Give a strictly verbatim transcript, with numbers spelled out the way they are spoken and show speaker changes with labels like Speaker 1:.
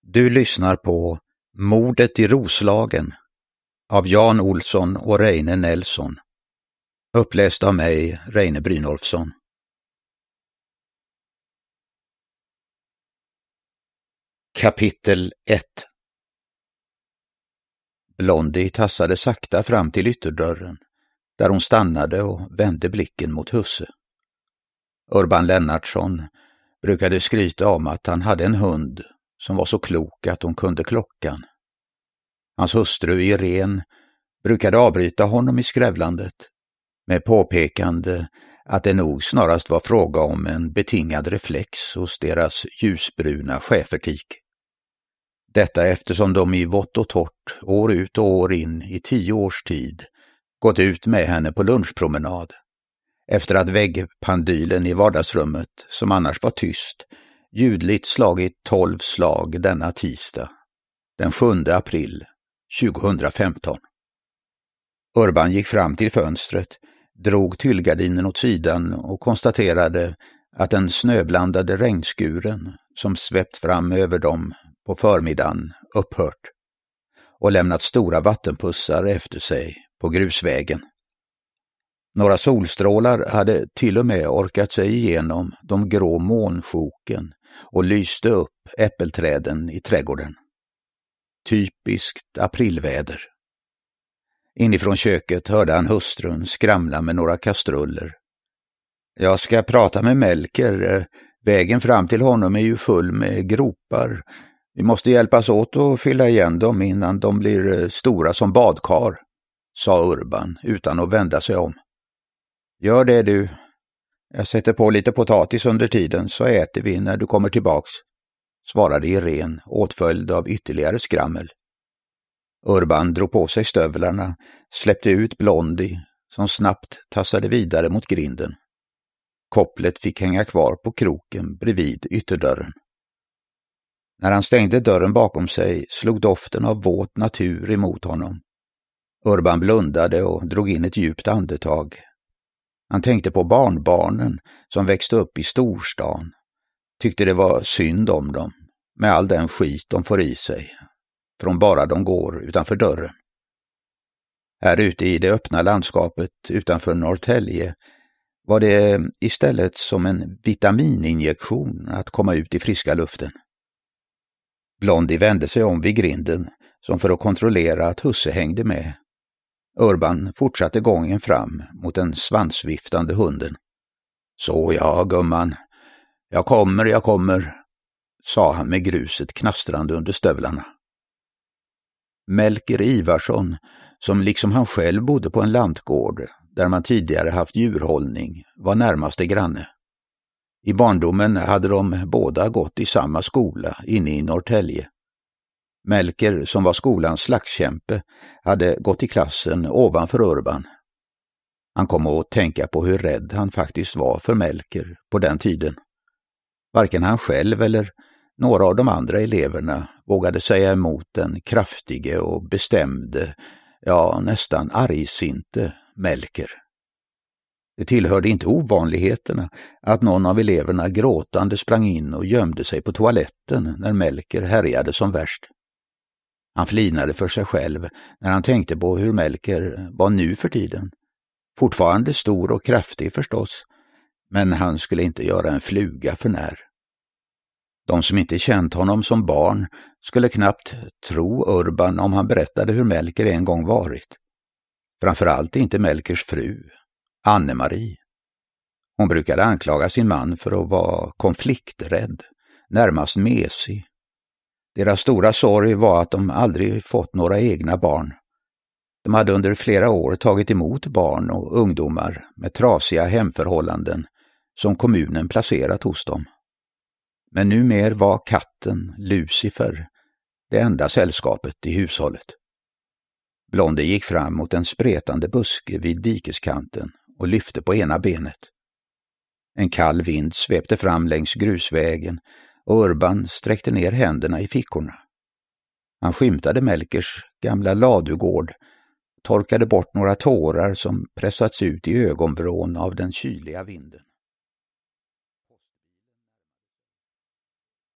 Speaker 1: Du lyssnar på Mordet i Roslagen av Jan Olsson och Reine Nelson. Uppläst av mig, Reine Brynolfsson. Kapitel ett. Blondie tassade sakta fram till ytterdörren, där hon stannade och vände blicken mot husse. Urban Lennartsson brukade skryta om att han hade en hund som var så klok att hon kunde klockan. Hans hustru Irene brukade avbryta honom i skrävlandet med påpekande att det nog snarast var fråga om en betingad reflex hos deras ljusbruna schäfertik. Detta eftersom de i vått och torrt, år ut och år in i tio års tid, gått ut med henne på lunchpromenad, efter att väggpandylen i vardagsrummet, som annars var tyst, ljudligt slagit tolv slag denna tisdag, den sjunde april tjugohundrafemton. Urban gick fram till fönstret, drog tyllgardinen åt sidan och konstaterade att den snöblandade regnskuren som svept fram över dem på förmiddagen upphört och lämnat stora vattenpussar efter sig på grusvägen. Några solstrålar hade till och med orkat sig igenom de grå månsjoken och lyste upp äppelträden i trädgården. Typiskt aprilväder. Inifrån köket hörde han hustrun skramla med några kastruller. Jag ska prata med Melker. Vägen fram till honom är ju full med gropar. Vi måste hjälpas åt att fylla igen dem innan de blir stora som badkar, sa Urban utan att vända sig om. Gör det du. Jag sätter på lite potatis under tiden så äter vi när du kommer tillbaks, svarade Irene, åtföljd av ytterligare skrammel. Urban drog på sig stövlarna, släppte ut Blondie som snabbt tassade vidare mot grinden. Kopplet fick hänga kvar på kroken bredvid ytterdörren. När han stängde dörren bakom sig slog doften av våt natur emot honom. Urban blundade och drog in ett djupt andetag. Han tänkte på barnbarnen som växte upp i storstan. Tyckte det var synd om dem, med all den skit de får i sig, från bara de går utanför dörren. Här ute i det öppna landskapet utanför Norrtälje var det istället som en vitamininjektion att komma ut i friska luften. Blondie vände sig om vid grinden som för att kontrollera att husse hängde med. Urban fortsatte gången fram mot den svansviftande hunden. Så ja, gumman. Jag kommer, jag kommer, sa han med gruset knastrande under stövlarna. Melker Ivarsson, som liksom han själv bodde på en lantgård där man tidigare haft djurhållning, var närmaste granne. I barndomen hade de båda gått i samma skola inne i Norrtälje. Melker, som var skolans slagskämpe, hade gått i klassen ovanför Urban. Han kom att tänka på hur rädd han faktiskt var för Melker på den tiden. Varken han själv eller några av de andra eleverna vågade säga emot den kraftige och bestämde, ja nästan argsinte Melker. Det tillhörde inte ovanligheterna att någon av eleverna gråtande sprang in och gömde sig på toaletten när Melker härjade som värst. Han flinade för sig själv när han tänkte på hur Melker var nu för tiden. Fortfarande stor och kraftig förstås, men han skulle inte göra en fluga för när. De som inte känt honom som barn skulle knappt tro Urban om han berättade hur Melker en gång varit. Framförallt inte Melkers fru, Anne-Marie. Hon brukade anklaga sin man för att vara konflikträdd, närmast mesig. Deras stora sorg var att de aldrig fått några egna barn. De hade under flera år tagit emot barn och ungdomar med trasiga hemförhållanden som kommunen placerat hos dem. Men numer var katten, Lucifer, det enda sällskapet i hushållet. Blondie gick fram mot en spretande buske vid dikeskanten och lyfte på ena benet. En kall vind svepte fram längs grusvägen och Urban sträckte ner händerna i fickorna. Han skymtade Melkers gamla ladugård, torkade bort några tårar som pressats ut i ögonvrån av den kyliga vinden.